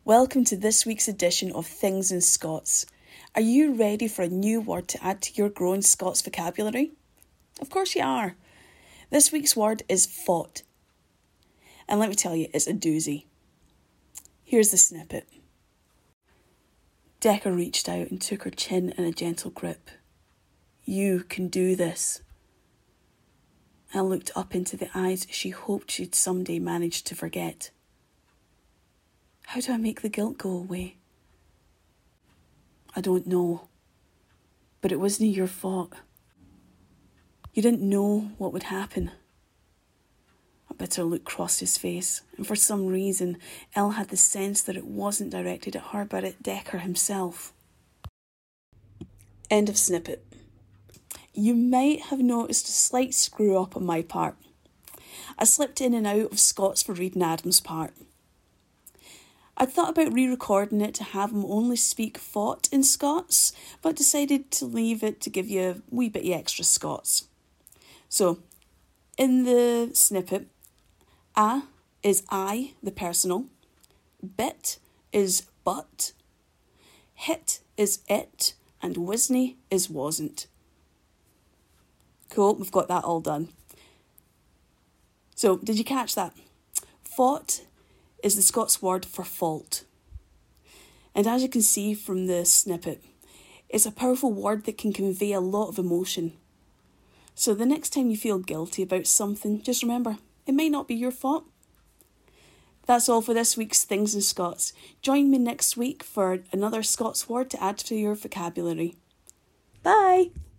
Welcome to this week's edition of Things in Scots. Are you ready for a new word to add to your growing Scots vocabulary? Of course you are. This week's word is faught. And let me tell you, it's a doozy. Here's the snippet. Decca reached out and took her chin in a gentle grip. You can do this. I looked up into the eyes she hoped she'd someday manage to forget. How do I make the guilt go away? I don't know. But it wasn't your fault. You didn't know what would happen. A bitter look crossed his face, and for some reason, Elle had the sense that it wasn't directed at her, but at Decker himself. End of snippet. You might have noticed a slight screw up on my part. I slipped in and out of Scots for reading Adam's part. I'd thought about re-recording it to have him only speak fought in Scots, but decided to leave it to give you a wee bit extra Scots. So, in the snippet, a is I, the personal, bit is but, hit is it, and wasn't is wasn't. Cool, we've got that all done. So, did you catch that? Fought is the Scots word for fault. And as you can see from the snippet, it's a powerful word that can convey a lot of emotion. So the next time you feel guilty about something, just remember, it may not be your fault. That's all for this week's Things in Scots. Join me next week for another Scots word to add to your vocabulary. Bye!